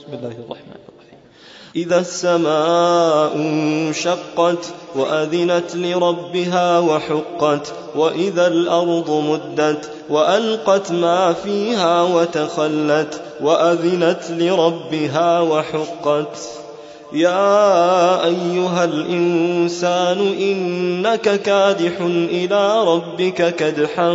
بسم الله الرحمن الرحيم. إذا السماء انشقت وأذنت لربها وحقت وإذا الأرض مدت وألقت ما فيها وتخلت وأذنت لربها وحقت. يا أيها الإنسان إنك كادح إلى ربك كدحا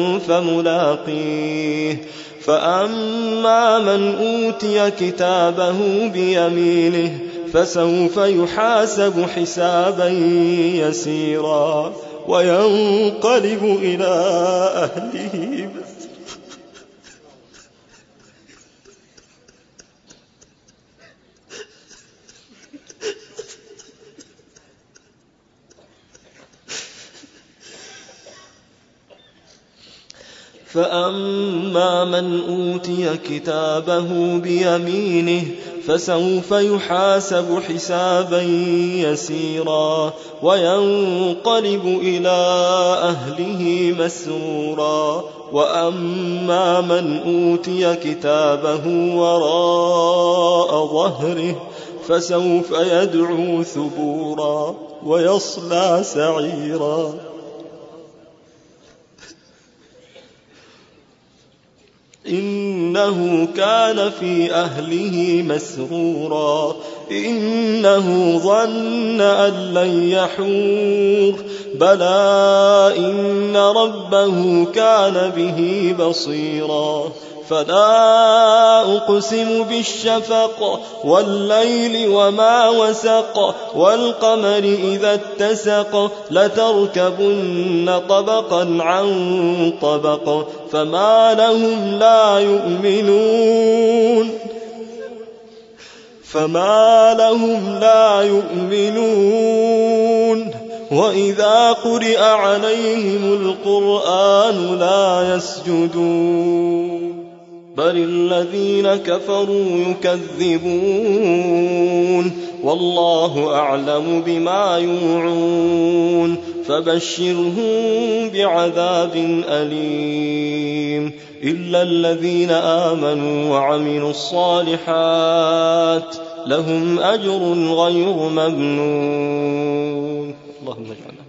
فملاقيه فأما من أوتي كتابه بيمينه فسوف يحاسب حسابا يسيرا وينقلب إلى أهله فأما من أوتي كتابه بيمينه فسوف يحاسب حسابا يسيرا وينقلب إلى أهله مسرورا وأما من أوتي كتابه وراء ظهره فسوف يدعو ثبورا ويصلى سعيرا إنه كان في أهله مسرورا إنه ظن أن لن يحور بلى إن ربه كان به بصيرا فلا أقسم بالشفق والليل وما وسق والقمر إذا اتسق لتركبن طبقا عن طبق فما لهم لا يؤمنون وإذا قرئ عليهم القرآن لا يسجدون بل الذين كفروا يكذبون والله أعلم بما يوعون فبشرهم بعذاب أليم إلا الذين آمنوا وعملوا الصالحات لهم أجر غير ممنون. اللهم اجعلنا